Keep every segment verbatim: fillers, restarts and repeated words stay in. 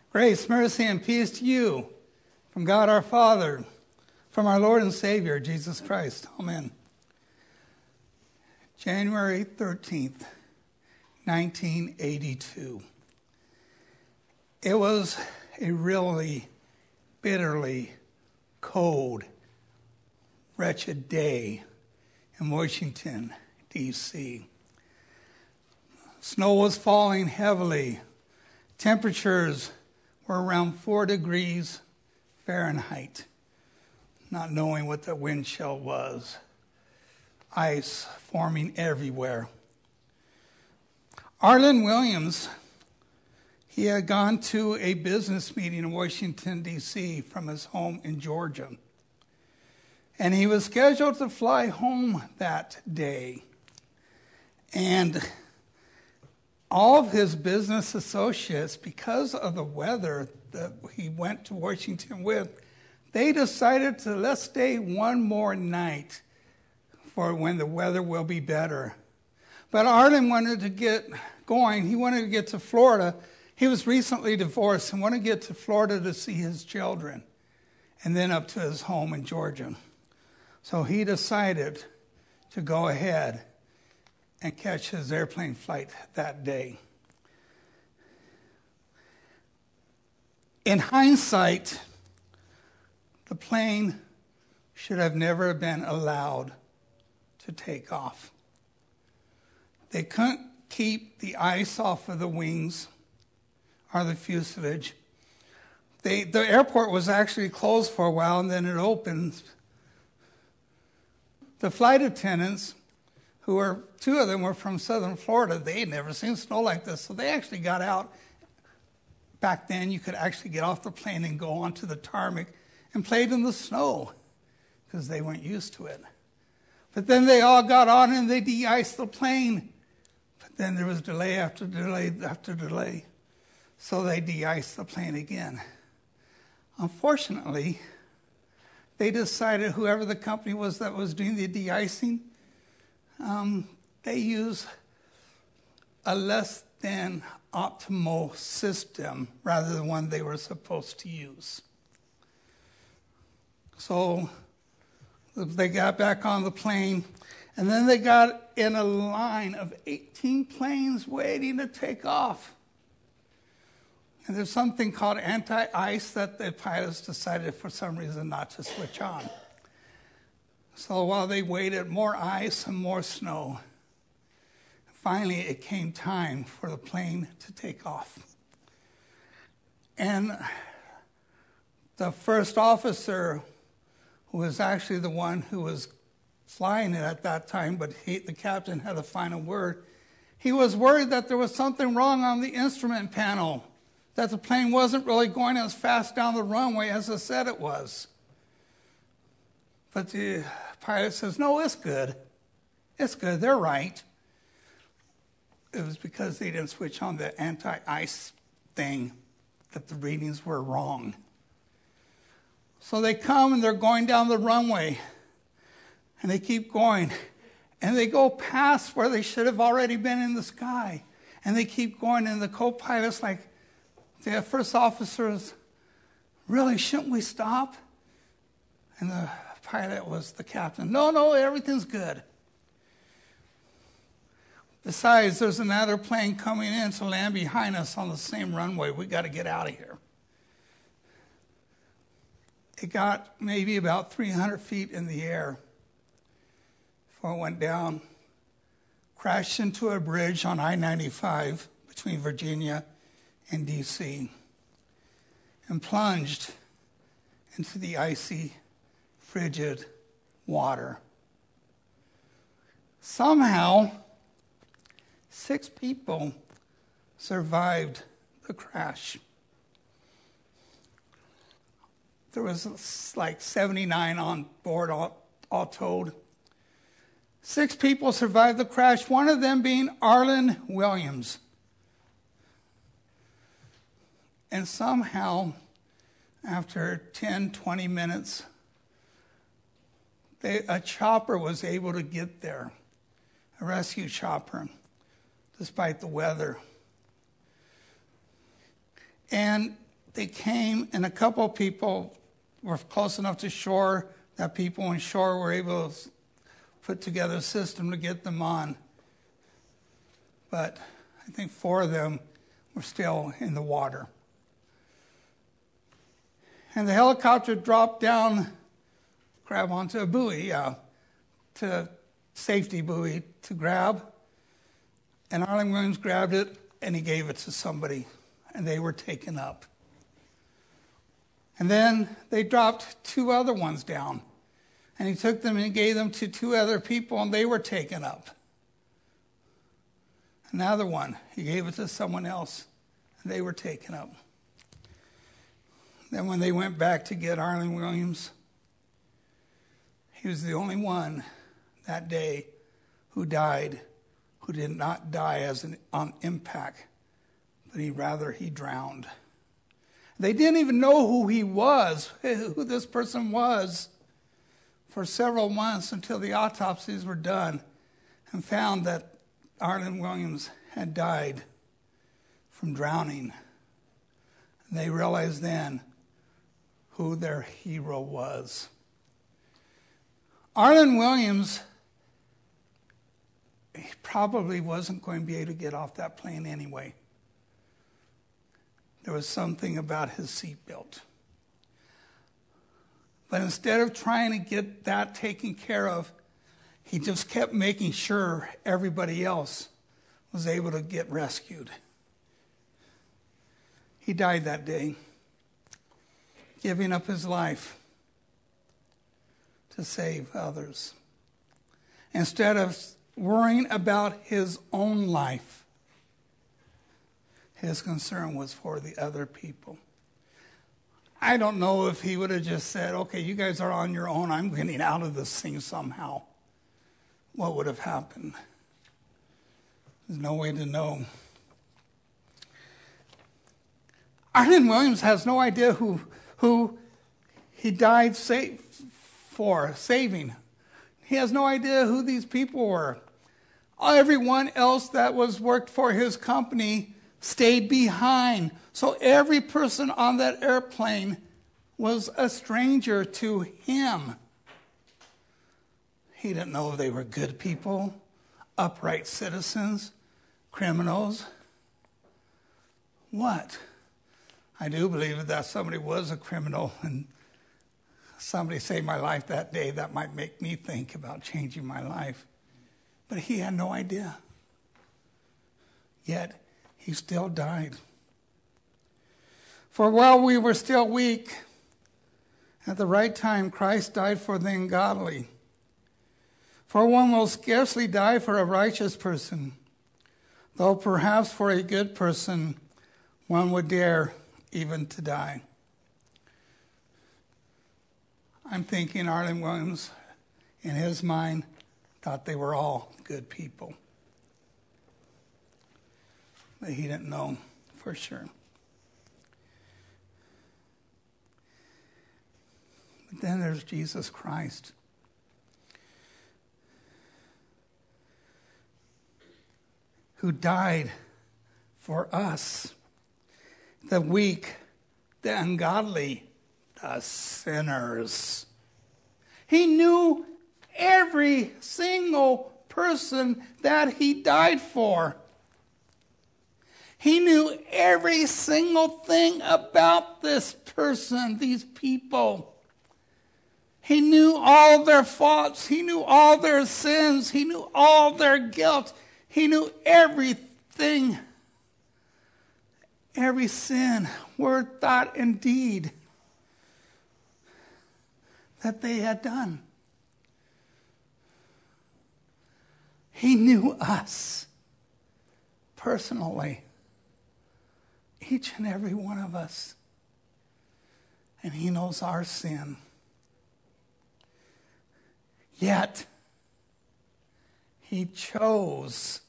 Grace, mercy, and peace to you from God our Father, from our Lord and Savior, Jesus Christ. Amen. January thirteenth, nineteen eighty-two. It was a really bitterly cold, wretched day in Washington, D C Snow was falling heavily. Temperatures were around four degrees Fahrenheit, not knowing what the wind chill was. Ice forming everywhere. Arlen Williams, he had gone to a business meeting in Washington, D C from his home in Georgia. And he was scheduled to fly home that day. And all of his business associates, because of the weather that he went to Washington with, they decided to let's stay one more night for when the weather will be better. But Arlen wanted to get going. He wanted to get to Florida. He was recently divorced and wanted to get to Florida to see his children and then up to his home in Georgia. So he decided to go ahead and catch his airplane flight that day. In hindsight, the plane should have never been allowed to take off. They couldn't keep the ice off of the wings or the fuselage. They, the airport was actually closed for a while, and then it opened. The flight attendants, who were, two of them were from southern Florida, they had never seen snow like this, so they actually got out. Back then, you could actually get off the plane and go onto the tarmac and played in the snow because they weren't used to it. But then they all got on and they de-iced the plane. But then there was delay after delay after delay. So they de-iced the plane again. Unfortunately, they decided, whoever the company was that was doing the de-icing, um, they used a less than optimal system rather than one they were supposed to use. So they got back on the plane, and then they got in a line of eighteen planes waiting to take off. And there's something called anti-ice that the pilots decided for some reason not to switch on. So while they waited, more ice and more snow. Finally, it came time for the plane to take off. And the first officer, who was actually the one who was flying it at that time, but he, the captain had a final word, he was worried that there was something wrong on the instrument panel, that the plane wasn't really going as fast down the runway as it said it was. But the pilot says, no, it's good. It's good. They're right. It was because they didn't switch on the anti-ice thing that the readings were wrong. So they come and they're going down the runway. And they keep going. And they go past where they should have already been in the sky. And they keep going. And the co-pilot's like, the first officer is, really, shouldn't we stop? And the pilot was the captain. No, no, everything's good. Besides, there's another plane coming in to land behind us on the same runway. We got to get out of here. It got maybe about three hundred feet in the air before it went down, crashed into a bridge on I ninety-five between Virginia and D C, and plunged into the icy, frigid water. Somehow, six people survived the crash. There was like seventy-nine on board, all, all told. Six people survived the crash, one of them being Arlen Williams. And somehow, after ten, twenty minutes, they, a chopper was able to get there, a rescue chopper, despite the weather. And they came, and a couple of people were close enough to shore that people on shore were able to put together a system to get them on. But I think four of them were still in the water. And the helicopter dropped down, grab onto a buoy, yeah, to safety buoy to grab. And Arlen Williams grabbed it, and he gave it to somebody, and they were taken up. And then they dropped two other ones down, and he took them and he gave them to two other people, and they were taken up. Another one, he gave it to someone else, and they were taken up. Then when they went back to get Arlen Williams, he was the only one that day who died, who did not die as an on impact, but he rather he drowned. They didn't even know who he was, who this person was, for several months until the autopsies were done and found that Arlen Williams had died from drowning. And they realized then who their hero was. Arlen Williams, he probably wasn't going to be able to get off that plane anyway. There was something about his seatbelt. But instead of trying to get that taken care of, he just kept making sure everybody else was able to get rescued. He died that day, giving up his life to save others. Instead of worrying about his own life, his concern was for the other people. I don't know if he would have just said, okay, you guys are on your own, I'm getting out of this thing somehow. What would have happened? There's no way to know. Arlen Williams has no idea who, who he died save for, saving. He has no idea who these people were. Everyone else that was worked for his company stayed behind. So every person on that airplane was a stranger to him. He didn't know if they were good people, upright citizens, criminals. What? I do believe that somebody was a criminal and somebody saved my life that day. That might make me think about changing my life. But he had no idea. Yet, he still died. For while we were still weak, at the right time, Christ died for the ungodly. For one will scarcely die for a righteous person, though perhaps for a good person one would dare even to die. I'm thinking Arlen Williams, in his mind, thought they were all good people. But he didn't know for sure. But then there's Jesus Christ. Who died for us, the weak, the ungodly, the sinners. He knew every single person that he died for. He knew every single thing about this person, these people. He knew all their faults. He knew all their sins. He knew all their guilt. He knew everything, every sin, word, thought, and deed that they had done. He knew us personally, each and every one of us, and he knows our sin. Yet, he chose,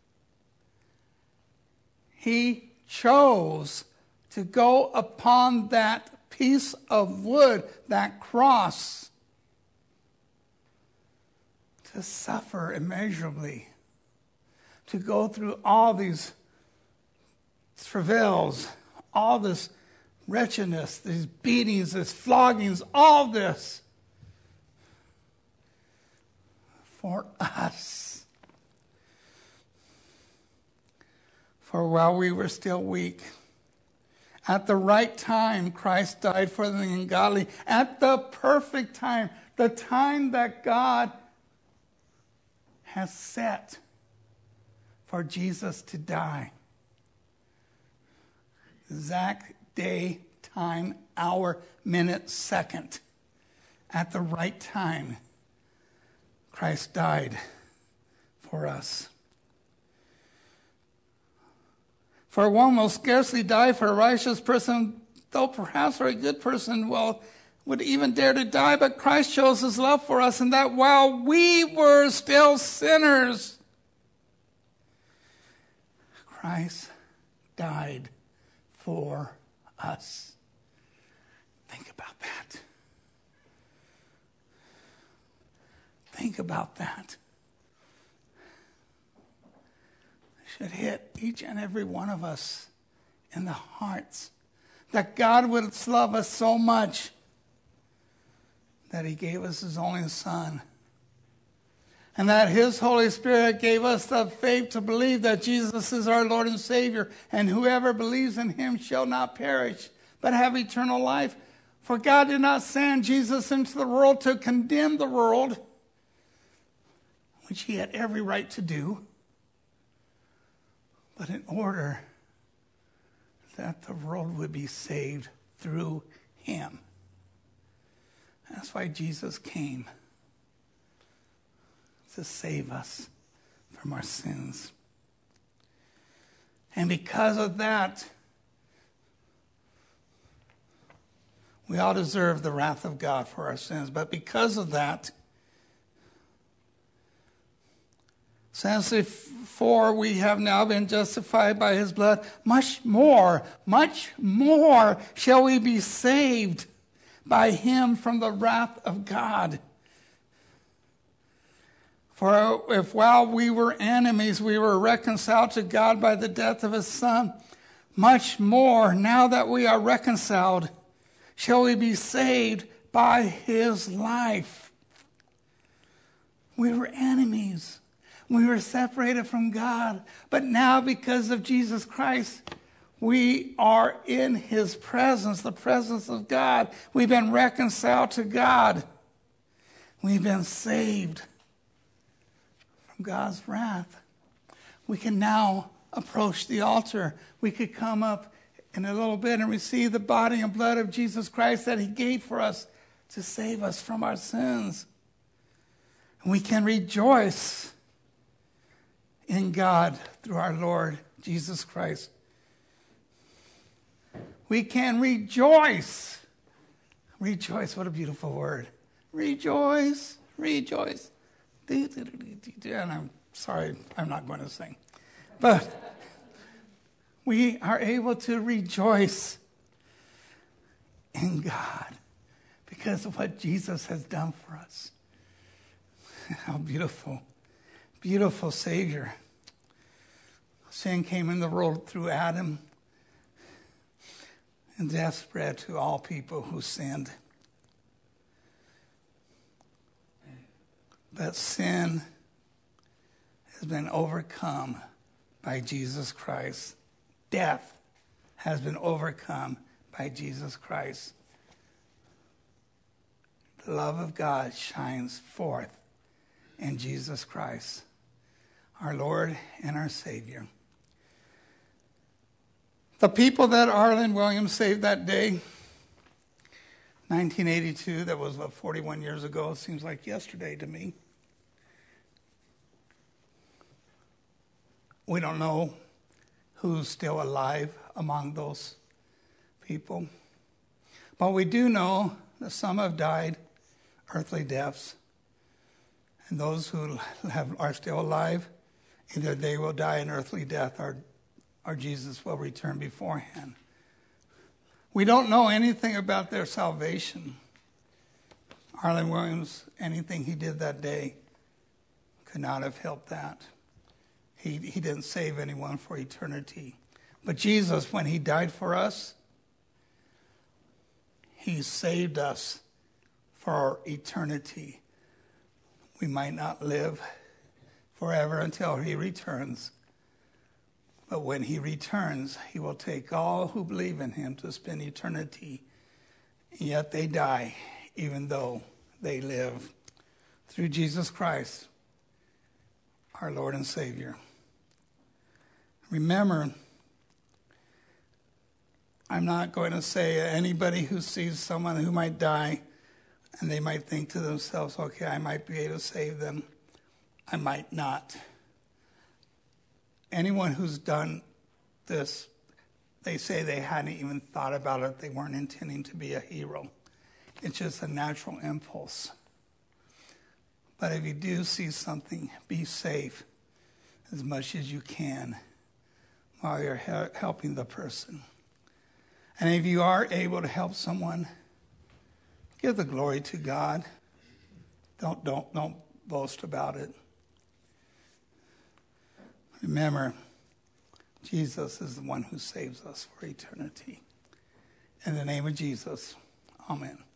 he chose to go upon that piece of wood, that cross, to suffer immeasurably, to go through all these travails, all this wretchedness, these beatings, these floggings, all this for us. For while we were still weak, at the right time, Christ died for the ungodly. At the perfect time, the time that God has set for Jesus to die. Exact day, time, hour, minute, second. At the right time, Christ died for us. For one will scarcely die for a righteous person, though perhaps for a good person will would even dare to die. But Christ shows his love for us in that while we were still sinners, Christ died for us. Think about that. Think about that. Should hit each and every one of us in the hearts that God would love us so much that he gave us his only Son, and that his Holy Spirit gave us the faith to believe that Jesus is our Lord and Savior, and whoever believes in him shall not perish but have eternal life. For God did not send Jesus into the world to condemn the world, which he had every right to do, but in order that the world would be saved through him. That's why Jesus came, to save us from our sins. And because of that, we all deserve the wrath of God for our sins. But because of that, since before we have now been justified by his blood, much more, much more shall we be saved by him from the wrath of God. For if while we were enemies, we were reconciled to God by the death of his Son, much more, now that we are reconciled, shall we be saved by his life. We were enemies. We were separated from God. But now, because of Jesus Christ, we are in his presence, the presence of God. We've been reconciled to God. We've been saved from God's wrath. We can now approach the altar. We could come up in a little bit and receive the body and blood of Jesus Christ that he gave for us to save us from our sins. And we can rejoice in God through our Lord Jesus Christ. We can rejoice. Rejoice, what a beautiful word. Rejoice, rejoice. And I'm sorry, I'm not going to sing. But we are able to rejoice in God because of what Jesus has done for us. How beautiful, beautiful Savior. Sin came in the world through Adam, and death spread to all people who sinned. But sin has been overcome by Jesus Christ. Death has been overcome by Jesus Christ. The love of God shines forth in Jesus Christ, our Lord and our Savior. The people that Arlen Williams saved that day, nineteen eighty-two, that was, what, forty-one years ago, it seems like yesterday to me. We don't know who's still alive among those people. But we do know that some have died earthly deaths. And those who have, are still alive, either they will die an earthly death or, or Jesus will return beforehand. We don't know anything about their salvation. Arlen Williams, anything he did that day could not have helped that. He, he didn't save anyone for eternity. But Jesus, when he died for us, He saved us for eternity. We might not live forever until he returns. But when he returns, he will take all who believe in him to spend eternity. Yet they die, even though they live through Jesus Christ, our Lord and Savior. Remember, I'm not going to say anybody who sees someone who might die and they might think to themselves, okay, I might be able to save them. I might not. Anyone who's done this, they say they hadn't even thought about it. They weren't intending to be a hero. It's just a natural impulse. But if you do see something, be safe as much as you can while you're he- helping the person. And if you are able to help someone, give the glory to God. Don't, don't, don't boast about it. Remember, Jesus is the one who saves us for eternity. In the name of Jesus, amen.